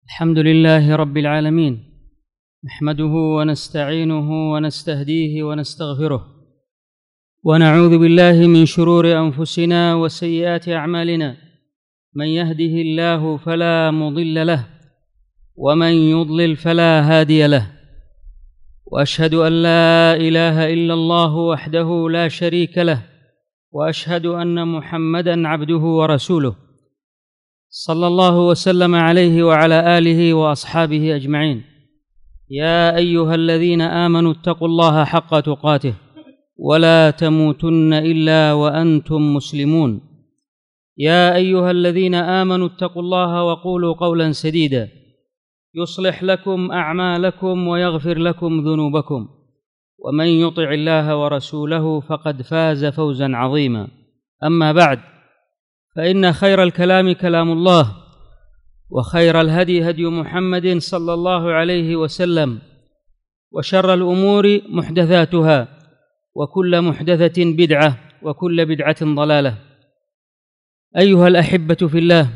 الحمد لله رب العالمين، نحمده ونستعينه ونستهديه ونستغفره، ونعوذ بالله من شرور أنفسنا وسيئات أعمالنا. من يهده الله فلا مضل له، ومن يضلل فلا هادي له. وأشهد أن لا إله إلا الله وحده لا شريك له، وأشهد أن محمدًا عبده ورسوله، صلى الله وسلم عليه وعلى آله وأصحابه أجمعين. يا أيها الذين آمنوا اتقوا الله حق تقاته ولا تموتن إلا وأنتم مسلمون. يا أيها الذين آمنوا اتقوا الله وقولوا قولا سديدا يصلح لكم أعمالكم ويغفر لكم ذنوبكم، ومن يطع الله ورسوله فقد فاز فوزا عظيما. أما بعد، فإن خير الكلام كلام الله، وخير الهدي هدي محمد صلى الله عليه وسلم، وشر الأمور محدثاتها، وكل محدثة بدعة، وكل بدعة ضلالة. أيها الأحبة في الله،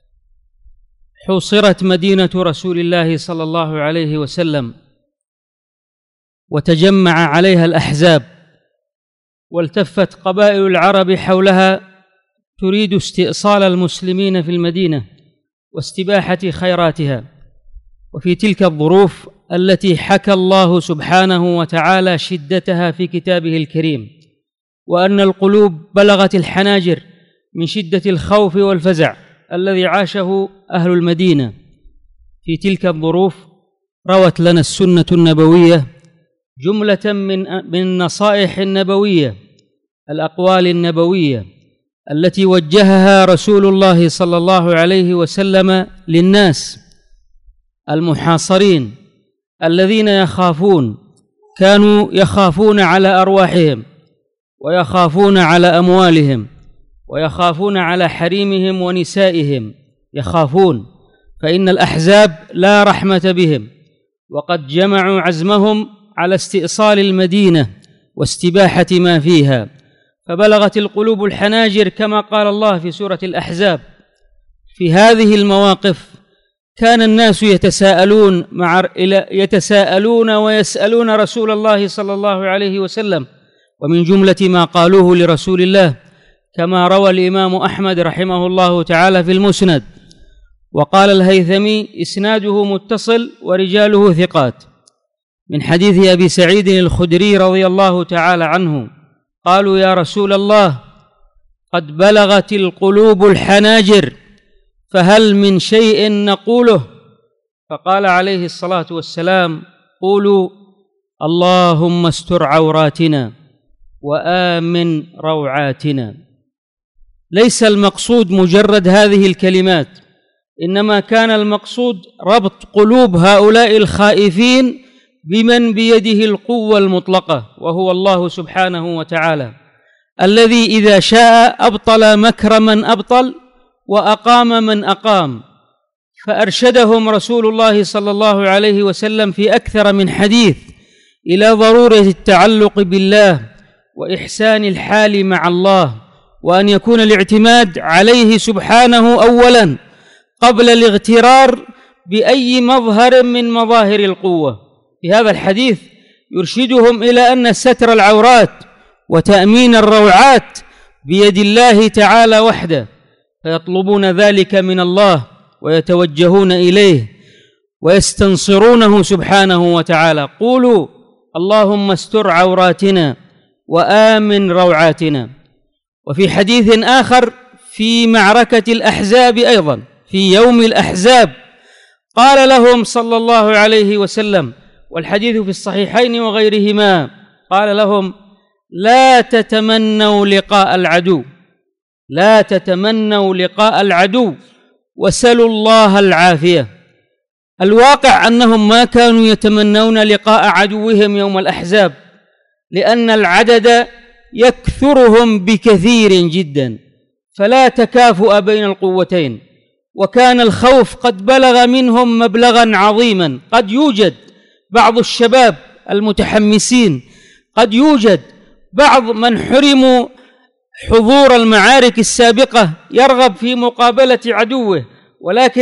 حوصرت مدينة رسول الله صلى الله عليه وسلم، وتجمع عليها الأحزاب، والتفت قبائل العرب حولها تريد استئصال المسلمين في المدينة واستباحة خيراتها. وفي تلك الظروف التي حكى الله سبحانه وتعالى شدتها في كتابه الكريم، وأن القلوب بلغت الحناجر من شدة الخوف والفزع الذي عاشه أهل المدينة، في تلك الظروف روت لنا السنة النبوية جملة من النصائح النبوية، الأقوال النبوية التي وجهها رسول الله صلى الله عليه وسلم للناس المحاصرين الذين كانوا يخافون على أرواحهم، ويخافون على أموالهم، ويخافون على حريمهم ونسائهم، يخافون، فإن الأحزاب لا رحمة بهم، وقد جمعوا عزمهم على استئصال المدينة واستباحة ما فيها، فبلغت القلوب الحناجر كما قال الله في سورة الأحزاب. في هذه المواقف كان الناس يتساءلون ويسألون رسول الله صلى الله عليه وسلم، ومن جملة ما قالوه لرسول الله كما روى الإمام أحمد رحمه الله تعالى في المسند، وقال الهيثمي إسناده متصل ورجاله ثقات، من حديث أبي سعيد الخدري رضي الله تعالى عنه قالوا: يا رسول الله، قد بلغت القلوب الحناجر، فهل من شيء نقوله؟ فقال عليه الصلاة والسلام: قولوا اللهم استر عوراتنا وآمن روعاتنا. ليس المقصود مجرد هذه الكلمات، إنما كان المقصود ربط قلوب هؤلاء الخائفين بمن بيده القوة المطلقة، وهو الله سبحانه وتعالى، الذي إذا شاء أبطل مكر من أبطل وأقام من أقام. فأرشدهم رسول الله صلى الله عليه وسلم في أكثر من حديث إلى ضرورة التعلق بالله، وإحسان الحال مع الله، وأن يكون الاعتماد عليه سبحانه أولا قبل الاغترار بأي مظهر من مظاهر القوة. في هذا الحديث يرشدهم إلى أن ستر العورات وتأمين الروعات بيد الله تعالى وحده، فيطلبون ذلك من الله ويتوجهون إليه ويستنصرونه سبحانه وتعالى. قولوا اللهم استر عوراتنا وآمن روعاتنا. وفي حديث آخر في معركة الأحزاب أيضا، في يوم الأحزاب، قال لهم صلى الله عليه وسلم، والحديث في الصحيحين وغيرهما، قال لهم: لا تتمنوا لقاء العدو، لا تتمنوا لقاء العدو، وسلوا الله العافية. الواقع أنهم ما كانوا يتمنون لقاء عدوهم يوم الأحزاب، لأن العدد يكثرهم بكثير جدا، فلا تكافؤ بين القوتين، وكان الخوف قد بلغ منهم مبلغا عظيما. قد يوجد بعض الشباب المتحمسين، قد يوجد بعض من حرموا حضور المعارك السابقة يرغب في مقابلة عدوه، ولكن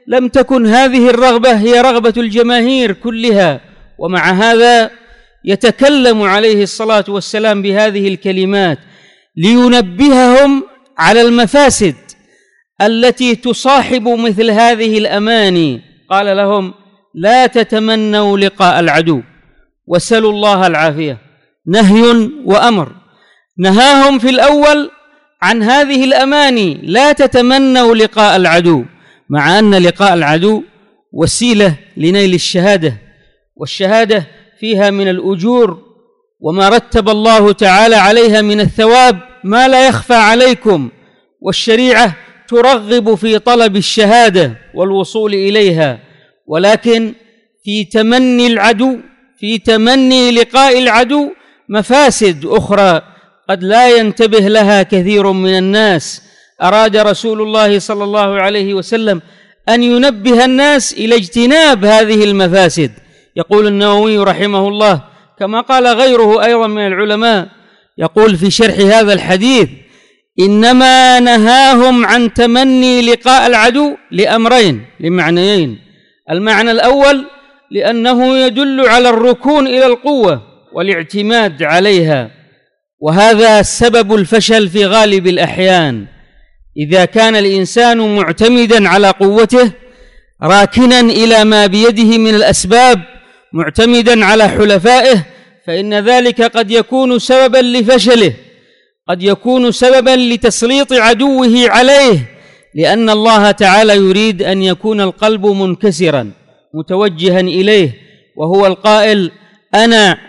لم تكن هذه الرغبة هي رغبة الجماهير كلها، ومع هذا يتكلم عليه الصلاة والسلام بهذه الكلمات لينبههم على المفاسد التي تصاحب مثل هذه الأماني. قال لهم: لا تتمنوا لقاء العدو وسلوا الله العافية. نهي وأمر. نهاهم في الأول عن هذه الأماني: لا تتمنوا لقاء العدو، مع أن لقاء العدو وسيلة لنيل الشهادة، والشهادة فيها من الأجور وما رتب الله تعالى عليها من الثواب ما لا يخفى عليكم، والشريعة ترغب في طلب الشهادة والوصول إليها، ولكن في تمني العدو، في تمني لقاء العدو مفاسد أخرى قد لا ينتبه لها كثير من الناس. أراد رسول الله صلى الله عليه وسلم أن ينبه الناس إلى اجتناب هذه المفاسد. يقول النووي رحمه الله كما قال غيره أيضا من العلماء، يقول في شرح هذا الحديث: إنما نهاهم عن تمني لقاء العدو لأمرين، لمعنيين. المعنى الأول لأنه يدل على الركون إلى القوة والاعتماد عليها، وهذا سبب الفشل في غالب الأحيان. إذا كان الإنسان معتمدا على قوته، راكنا إلى ما بيده من الأسباب، معتمدا على حلفائه، فإن ذلك قد يكون سببا لفشله، قد يكون سببا لتسليط عدوه عليه، لأن الله تعالى يريد أن يكون القلب منكسرا متوجها إليه، وهو القائل: أنا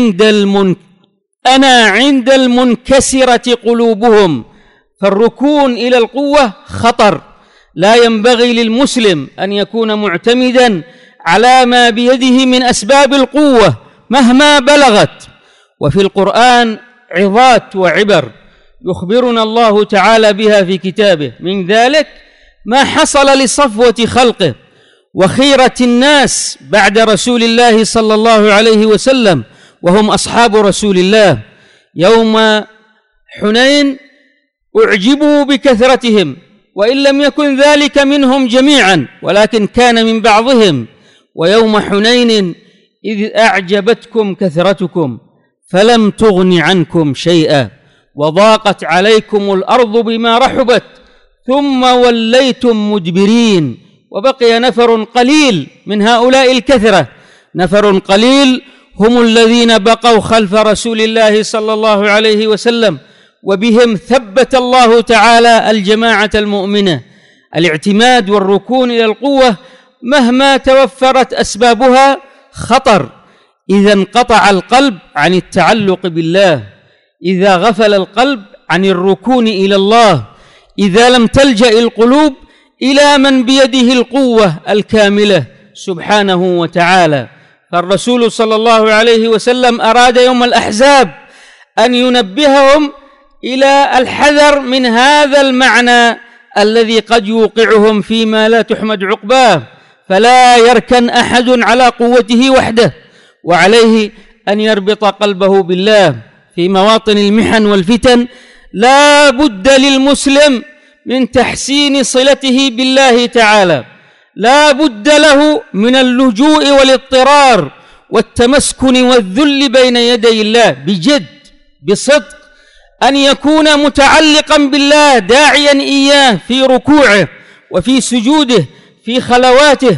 عند المنكسرة قلوبهم. فالركون إلى القوة خطر، لا ينبغي للمسلم أن يكون معتمدا على ما بيده من أسباب القوة مهما بلغت. وفي القرآن عظات وعبر يخبرنا الله تعالى بها في كتابه، من ذلك ما حصل لصفوة خلقه وخيرة الناس بعد رسول الله صلى الله عليه وسلم، وهم أصحاب رسول الله. يوم حنين أعجبوا بكثرتهم، وإن لم يكن ذلك منهم جميعا ولكن كان من بعضهم. ويوم حنين إذ أعجبتكم كثرتكم فلم تغن عنكم شيئا وضاقت عليكم الأرض بما رحبت ثم وليتم مدبرين. وبقي نفر قليل من هؤلاء الكثرة، نفر قليل هم الذين بقوا خلف رسول الله صلى الله عليه وسلم، وبهم ثبت الله تعالى الجماعة المؤمنة. الاعتماد والركون إلى القوة مهما توفرت أسبابها خطر إذا انقطع القلب عن التعلق بالله، إذا غفل القلب عن الركون إلى الله، إذا لم تلجأ القلوب إلى من بيده القوة الكاملة سبحانه وتعالى. فالرسول صلى الله عليه وسلم أراد يوم الأحزاب أن ينبههم إلى الحذر من هذا المعنى الذي قد يوقعهم فيما لا تحمد عقباه، فلا يركن أحد على قوته وحده، وعليه أن يربط قلبه بالله في مواطن المحن والفتن. لا بد للمسلم من تحسين صلته بالله تعالى، لا بد له من اللجوء والاضطرار والتمسكن والذل بين يدي الله بجد بصدق، أن يكون متعلقا بالله داعيا إياه في ركوعه وفي سجوده في خلواته،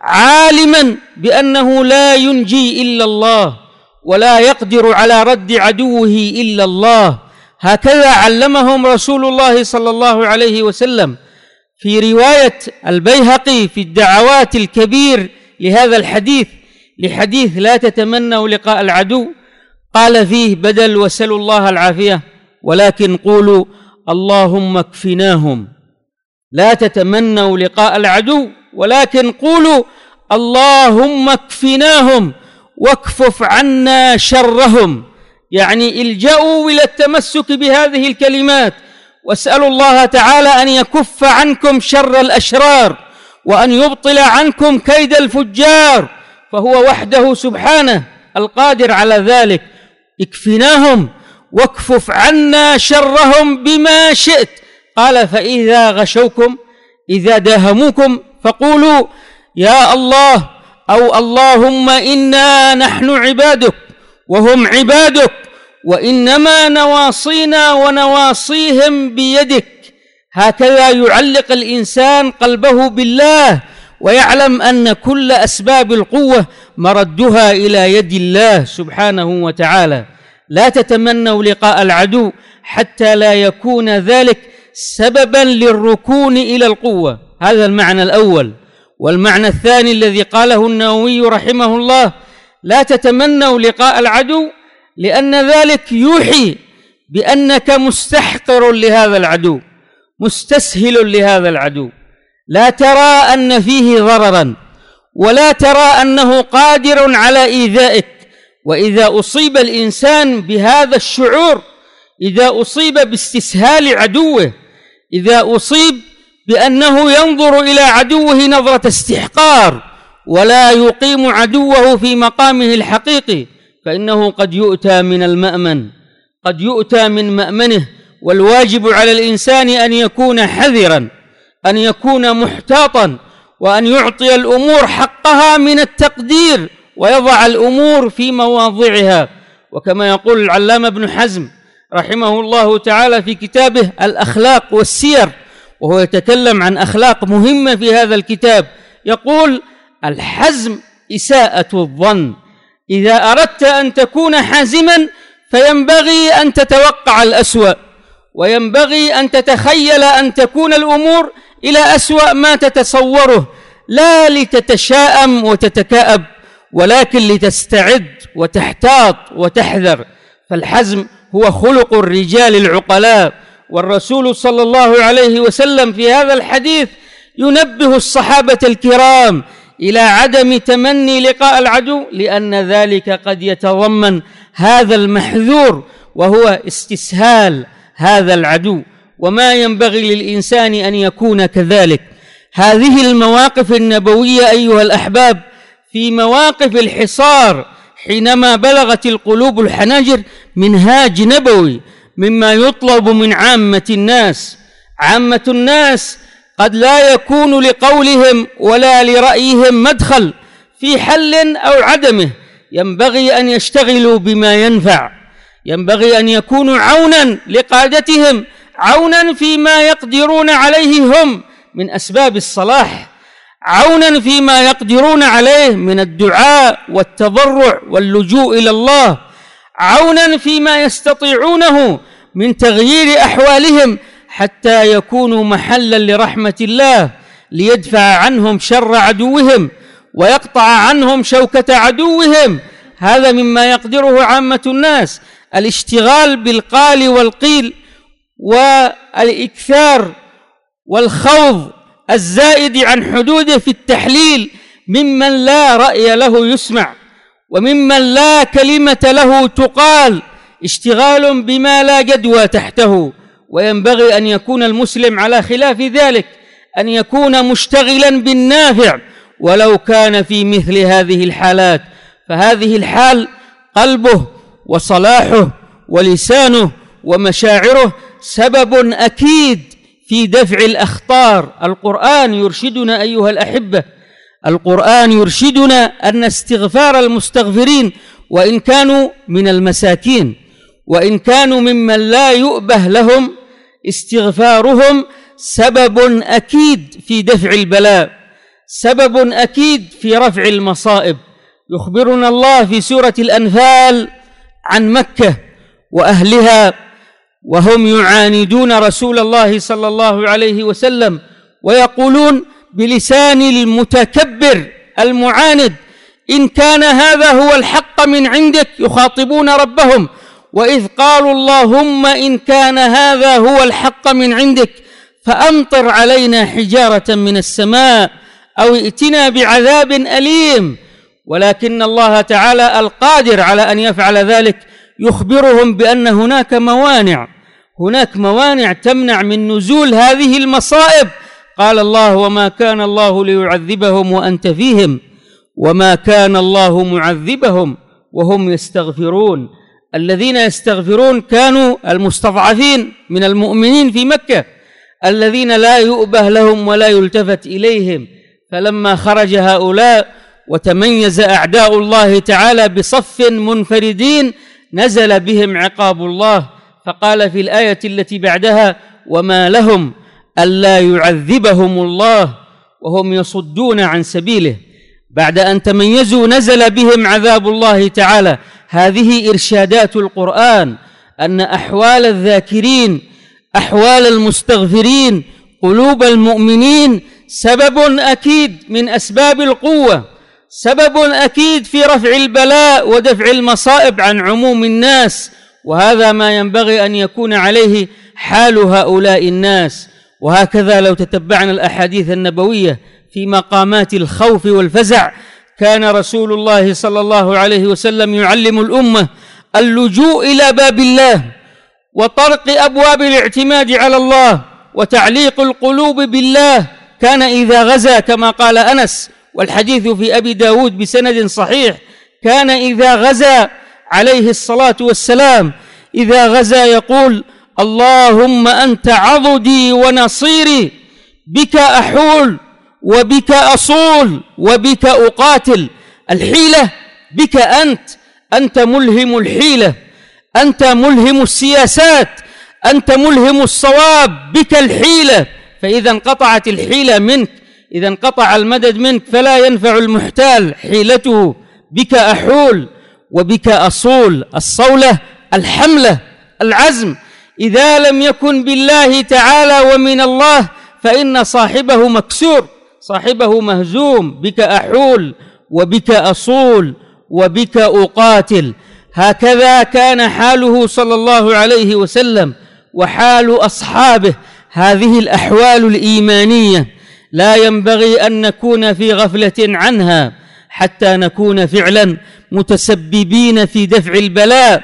عالما بأنه لا ينجي إلا الله ولا يقدر على رد عدوه إلا الله. هكذا علمهم رسول الله صلى الله عليه وسلم. في رواية البيهقي في الدعوات الكبير لهذا الحديث، لحديث لا تتمنوا لقاء العدو، قال فيه بدل وسلوا الله العافية ولكن قولوا اللهم اكفناهم. لا تتمنوا لقاء العدو ولكن قولوا اللهم اكفناهم واكفف عنا شرهم، يعني الجأوا إلى التمسك بهذه الكلمات واسألوا الله تعالى أن يكف عنكم شر الأشرار وأن يبطل عنكم كيد الفجار، فهو وحده سبحانه القادر على ذلك. اكفناهم واكفف عنا شرهم بما شئت. قال فإذا غشوكم، إذا داهموكم فقولوا يا الله أو اللهم إنا نحن عبادك وهم عبادك، وإنما نواصينا ونواصيهم بيدك. هكذا يعلق الإنسان قلبه بالله، ويعلم أن كل أسباب القوة مردها إلى يد الله سبحانه وتعالى. لا تتمنوا لقاء العدو حتى لا يكون ذلك سببا للركون إلى القوة. هذا المعنى الأول. والمعنى الثاني الذي قاله النووي رحمه الله: لا تتمنوا لقاء العدو لأن ذلك يوحي بأنك مستحقر لهذا العدو، مستسهل لهذا العدو، لا ترى أن فيه ضررا، ولا ترى أنه قادر على إيذائك. وإذا أصيب الإنسان بهذا الشعور، إذا أصيب باستسهال عدوه، إذا أصيب بأنه ينظر إلى عدوه نظرة استحقار ولا يقيم عدوه في مقامه الحقيقي، فإنه قد يؤتى من المأمن، قد يؤتى من مأمنه. والواجب على الإنسان أن يكون حذرا، أن يكون محتاطا، وأن يعطي الأمور حقها من التقدير، ويضع الأمور في مواضعها. وكما يقول العلامة ابن حزم رحمه الله تعالى في كتابه الأخلاق والسير، وهو يتكلم عن أخلاق مهمة في هذا الكتاب، يقول: الحزم إساءة الظن. إذا أردت أن تكون حازما فينبغي أن تتوقع الأسوأ، وينبغي أن تتخيل أن تكون الأمور إلى أسوأ ما تتصوره، لا لتتشائم وتتكأب، ولكن لتستعد وتحتاط وتحذر. فالحزم هو خلق الرجال العقلاء. والرسول صلى الله عليه وسلم في هذا الحديث ينبه الصحابة الكرام إلى عدم تمني لقاء العدو، لأن ذلك قد يتضمن هذا المحذور، وهو استسهال هذا العدو، وما ينبغي للإنسان أن يكون كذلك. هذه المواقف النبوية أيها الأحباب في مواقف الحصار، حينما بلغت القلوب الحناجر، منهاج نبوي مما يطلب من عامة الناس. عامة الناس قد لا يكون لقولهم ولا لرأيهم مدخل في حل أو عدمه، ينبغي أن يشتغلوا بما ينفع، ينبغي أن يكونوا عونا لقادتهم، عونا فيما يقدرون عليه هم من أسباب الصلاح، عونا فيما يقدرون عليه من الدعاء والتضرع واللجوء إلى الله، عونا فيما يستطيعونه من تغيير أحوالهم حتى يكونوا محلا لرحمة الله، ليدفع عنهم شر عدوهم ويقطع عنهم شوكة عدوهم. هذا مما يقدره عامة الناس. الاشتغال بالقال والقيل والإكثار والخوض الزائد عن حدوده في التحليل ممن لا رأي له يسمع، وممن لا كلمة له تقال، اشتغال بما لا جدوى تحته. وينبغي أن يكون المسلم على خلاف ذلك، أن يكون مشتغلا بالنافع ولو كان في مثل هذه الحالات. فهذه الحال قلبه وصلاحه ولسانه ومشاعره سبب أكيد في دفع الأخطار. القرآن يرشدنا أيها الأحبة، القرآن يرشدنا أن استغفار المستغفرين وإن كانوا من المساكين، وإن كانوا ممن لا يؤبه لهم، استغفارهم سبب أكيد في دفع البلاء، سبب أكيد في رفع المصائب. يخبرنا الله في سورة الأنفال عن مكة وأهلها وهم يعاندون رسول الله صلى الله عليه وسلم، ويقولون بلسان المتكبر المعاند: إن كان هذا هو الحق من عندك، يخاطبون ربهم: وإذ قالوا اللهم إن كان هذا هو الحق من عندك فأمطر علينا حجارة من السماء أو ائتنا بعذاب أليم. ولكن الله تعالى القادر على أن يفعل ذلك يخبرهم بأن هناك موانع تمنع من نزول هذه المصائب. قال الله: وما كان الله ليعذبهم وأنت فيهم وما كان الله معذبهم وهم يستغفرون. الذين يستغفرون كانوا المستضعفين من المؤمنين في مكة، الذين لا يؤبه لهم ولا يلتفت إليهم. فلما خرج هؤلاء وتميز أعداء الله تعالى بصف منفردين نزل بهم عقاب الله، فقال في الآية التي بعدها: وما لهم ألا يعذبهم الله وهم يصدون عن سبيله. بعد أن تميزوا نزل بهم عذاب الله تعالى. هذه إرشادات القرآن، أن أحوال الذاكرين، أحوال المستغفرين، قلوب المؤمنين سبب أكيد من أسباب القوة، سبب أكيد في رفع البلاء ودفع المصائب عن عموم الناس، وهذا ما ينبغي أن يكون عليه حال هؤلاء الناس. وهكذا لو تتبعنا الأحاديث النبوية في مقامات الخوف والفزع، كان رسول الله صلى الله عليه وسلم يعلم الأمة اللجوء إلى باب الله وطرق أبواب الاعتماد على الله وتعليق القلوب بالله. كان إذا غزا كما قال أنس، والحديث في أبي داود بسند صحيح، كان إذا غزا عليه الصلاة والسلام إذا غزا يقول: اللهم أنت عضدي ونصيري، بك أحول وبك أصول وبك أقاتل. الحيلة بك أنت ملهم الحيلة، أنت ملهم السياسات، أنت ملهم الصواب، بك الحيلة. فإذا انقطعت الحيلة منك، إذا انقطع المدد منك، فلا ينفع المحتال حيلته. بك أحول وبك أصول، الصولة الحملة العزم. إذا لم يكن بالله تعالى ومن الله فإن صاحبه مكسور، صاحبه مهزوم. بك أحول وبك أصول وبك أقاتل. هكذا كان حاله صلى الله عليه وسلم وحال أصحابه. هذه الأحوال الإيمانية لا ينبغي أن نكون في غفلة عنها حتى نكون فعلا متسببين في دفع البلاء،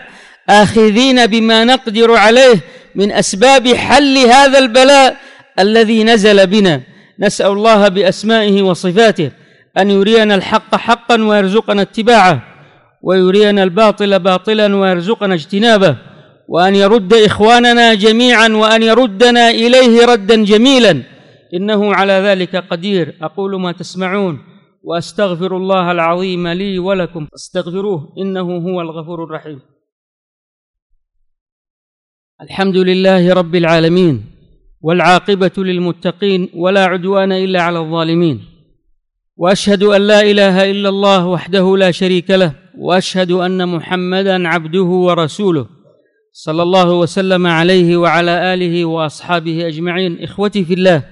آخذين بما نقدر عليه من أسباب حل هذا البلاء الذي نزل بنا. نسأل الله بأسمائه وصفاته أن يرينا الحق حقا ويرزقنا اتباعه، ويرينا الباطل باطلا ويرزقنا اجتنابه، وأن يرد إخواننا جميعا وأن يردنا إليه ردا جميلا، إنه على ذلك قدير. أقول ما تسمعون وأستغفر الله العظيم لي ولكم فاستغفروه إنه هو الغفور الرحيم. الحمد لله رب العالمين، والعاقبة للمتقين، ولا عدوان إلا على الظالمين، وأشهد أن لا إله إلا الله وحده لا شريك له، وأشهد أن محمدًا عبده ورسوله صلى الله وسلم عليه وعلى آله وأصحابه أجمعين. إخوتي في الله،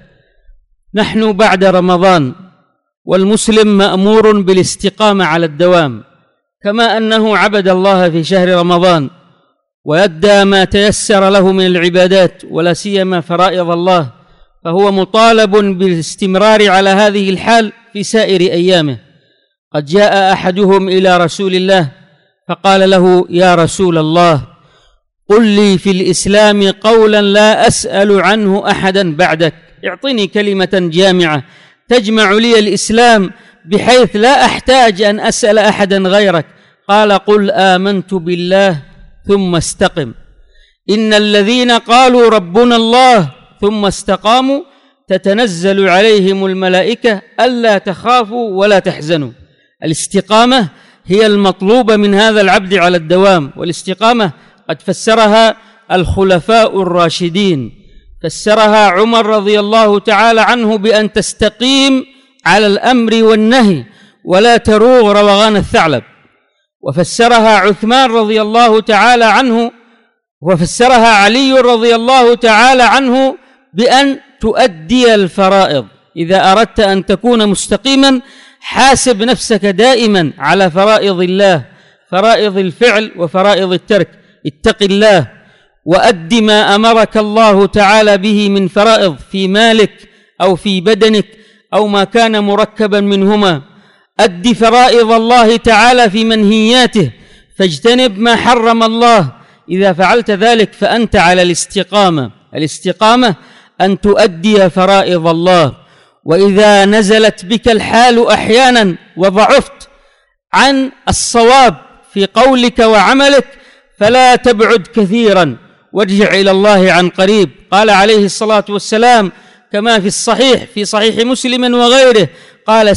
نحن بعد رمضان، والمسلم مأمور بالاستقامة على الدوام، كما أنه عبد الله في شهر رمضان ويدى ما تيسر له من العبادات ولا سيما فرائض الله، فهو مطالب بالاستمرار على هذه الحال في سائر أيامه. قد جاء أحدهم إلى رسول الله فقال له: يا رسول الله، قل لي في الإسلام قولا لا أسأل عنه أحدا بعدك، اعطني كلمة جامعة تجمع لي الإسلام بحيث لا أحتاج أن أسأل أحدا غيرك. قال: قل آمنت بالله ثم استقم. إن الذين قالوا ربنا الله ثم استقاموا تتنزل عليهم الملائكة ألا تخافوا ولا تحزنوا. الاستقامة هي المطلوبة من هذا العبد على الدوام، والاستقامة قد فسرها الخلفاء الراشدين. فسرها عمر رضي الله تعالى عنه بأن تستقيم على الأمر والنهي ولا تروغ روغان الثعلب، وفسرها عثمان رضي الله تعالى عنه، وفسرها علي رضي الله تعالى عنه بأن تؤدي الفرائض. إذا أردت أن تكون مستقيما حاسب نفسك دائما على فرائض الله، فرائض الفعل وفرائض الترك. اتق الله وأد ما أمرك الله تعالى به من فرائض في مالك أو في بدنك أو ما كان مركبا منهما. أد فرائض الله تعالى في منهياته، فاجتنب ما حرم الله. إذا فعلت ذلك فأنت على الاستقامة. الاستقامة أن تؤدي فرائض الله. وإذا نزلت بك الحال أحيانا وضعفت عن الصواب في قولك وعملك فلا تبعد كثيرا وارجع إلى الله عن قريب. قال عليه الصلاة والسلام: كما في الصحيح في صحيح مسلم وغيره قال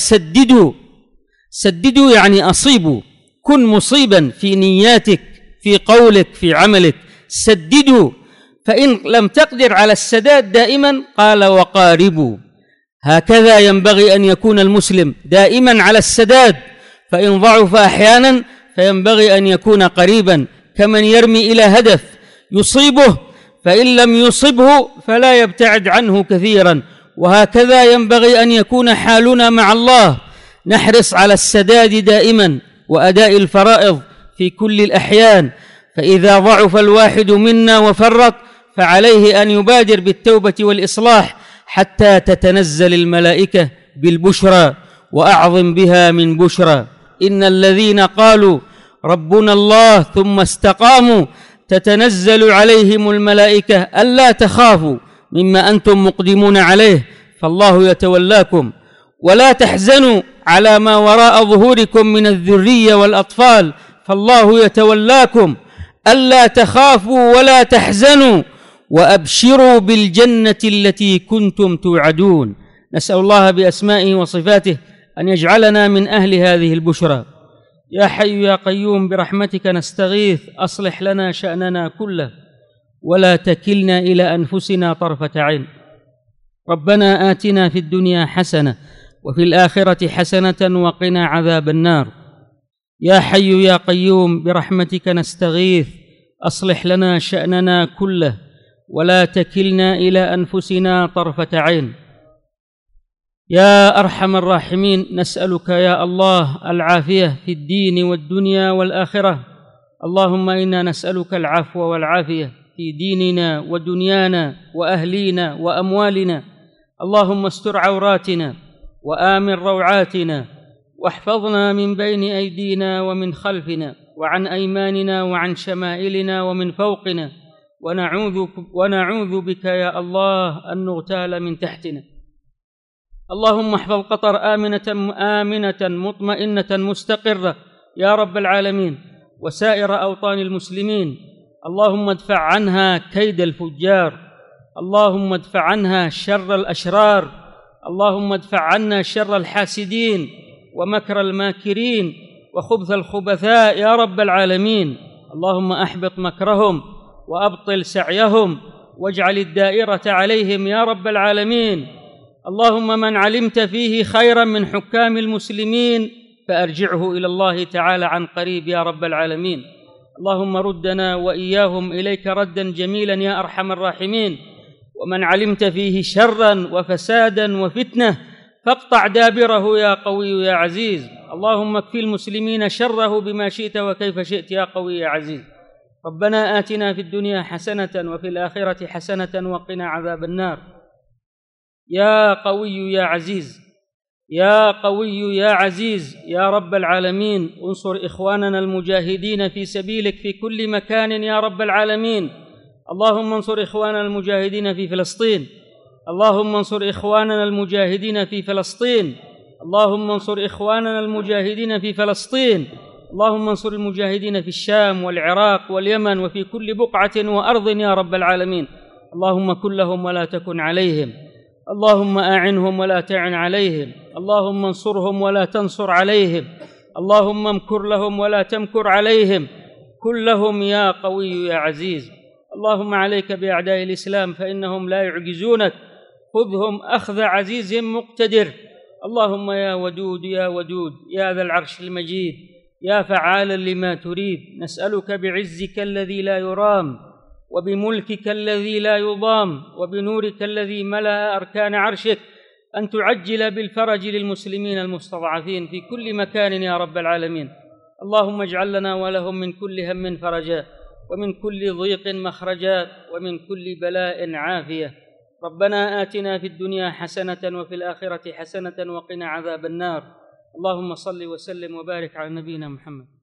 سددوا يعني أصيبوا، كن مصيبا في نياتك في قولك في عملك، سددوا. فإن لم تقدر على السداد دائما قال وقاربوا. هكذا ينبغي أن يكون المسلم دائما على السداد، فإن ضعف أحيانا فينبغي أن يكون قريبا كمن يرمي إلى هدف يصيبه، فإن لم يصبه فلا يبتعد عنه كثيرا. وهكذا ينبغي أن يكون حالنا مع الله، نحرص على السداد دائما وأداء الفرائض في كل الأحيان. فإذا ضعف الواحد منا وفرط فعليه أن يبادر بالتوبة والإصلاح حتى تتنزل الملائكة بالبشرى، وأعظم بها من بشرى. إن الذين قالوا ربنا الله ثم استقاموا تتنزل عليهم الملائكة ألا تخافوا مما أنتم مقدمون عليه فالله يتولاكم، ولا تحزنوا على ما وراء ظهوركم من الذرية والأطفال فالله يتولاكم، ألا تخافوا ولا تحزنوا وأبشروا بالجنة التي كنتم توعدون. نسأل الله بأسمائه وصفاته أن يجعلنا من أهل هذه البشرى. يا حي يا قيوم برحمتك نستغيث، أصلح لنا شأننا كله ولا تكلنا إلى أنفسنا طرفة عين. ربنا آتنا في الدنيا حسنة وفي الآخرة حسنة وقنا عذاب النار. يا حي يا قيوم برحمتك نستغيث، أصلح لنا شأننا كله ولا تكلنا إلى أنفسنا طرفة عين. يا أرحم الراحمين، نسألك يا الله العافية في الدين والدنيا والآخرة. اللهم إنا نسألك العفو والعافية في ديننا ودنيانا وأهلينا وأموالنا. اللهم استر عوراتنا وآمن روعاتنا، واحفظنا من بين أيدينا ومن خلفنا وعن أيماننا وعن شمائلنا ومن فوقنا، ونعوذ بك يا الله أن نغتال من تحتنا. اللهم احفظ قطر آمنة مطمئنة مستقرة يا رب العالمين، وسائر أوطان المسلمين. اللهم ادفع عنها كيد الفجار، اللهم ادفع عنها شر الأشرار، اللهم ادفع عنا شر الحاسدين ومكر الماكرين وخبث الخبثاء يا رب العالمين. اللهم أحبط مكرهم وأبطل سعيهم واجعل الدائرة عليهم يا رب العالمين. اللهم من علمت فيه خيرا من حكام المسلمين فأرجعه إلى الله تعالى عن قريب يا رب العالمين. اللهم ردنا وإياهم إليك ردا جميلا يا أرحم الراحمين. ومن علمت فيه شرا وفسادا وفتنة فاقطع دابره يا قوي يا عزيز. اللهم اكفي المسلمين شره بما شئت وكيف شئت يا قوي يا عزيز. ربنا آتنا في الدنيا حسنة وفي الآخرة حسنة وقنا عذاب النار. يا قوي يا عزيز، يا قوي يا عزيز يا رب العالمين، انصر إخواننا المجاهدين في سبيلك في كل مكان يا رب العالمين. اللهم انصر إخواننا المجاهدين في فلسطين، اللهم انصر إخواننا المجاهدين في فلسطين، اللهم انصر إخواننا المجاهدين في فلسطين، اللهم انصر المجاهدين في الشام والعراق واليمن وفي كل بقعة وأرض يا رب العالمين. اللهم كن لهم ولا تكن عليهم، اللهم أعنهم ولا تعن عليهم، اللهم انصرهم ولا تنصر عليهم، اللهم امكر لهم ولا تمكر عليهم، كن لهم يا قوي يا عزيز. اللهم عليك بأعداء الإسلام فإنهم لا يعجزونك، خذهم أخذ عزيز مقتدر. اللهم يا ودود يا ودود يا ذا العرش المجيد يا فعالا لما تريد، نسألك بعزك الذي لا يرام وبملكك الذي لا يضام وبنورك الذي ملأ أركان عرشك أن تعجل بالفرج للمسلمين المستضعفين في كل مكان يا رب العالمين. اللهم اجعل لنا ولهم من كل هم فرجا ومن كل ضيق مخرجا ومن كل بلاء عافية. ربنا آتنا في الدنيا حسنة وفي الآخرة حسنة وقنا عذاب النار. اللهم صل وسلم وبارك على نبينا محمد.